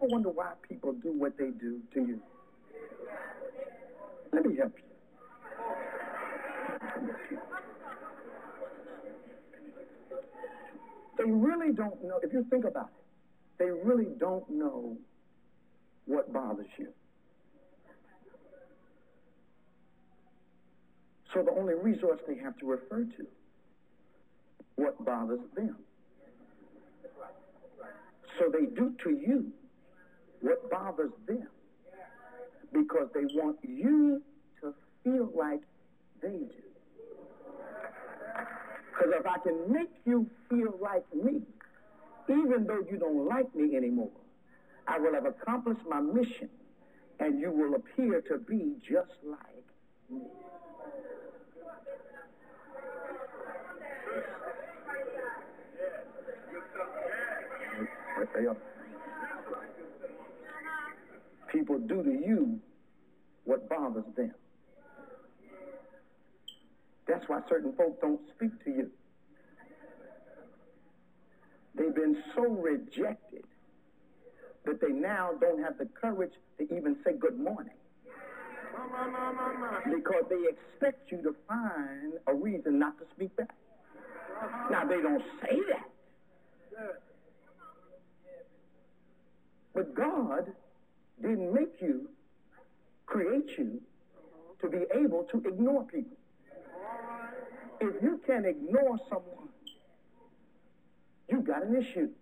wonder why people do what they do to you? Let me help you. They really don't know, if you think about it, they really don't know what bothers you. So the only resource they have to refer to, what bothers them. So they do to you what bothers them because they want you to feel like they do. Because if I can make you feel like me, even though you don't like me anymore, I will have accomplished my mission and you will appear to be just like me. People do to you what bothers them. That's why certain folk don't speak to you. They've been so rejected that they now don't have the courage to even say good morning. Because they expect you to find a reason not to speak back. Now, they don't say that. But God didn't make you, create you, to be able to ignore people. If you can ignore someone, you got an issue.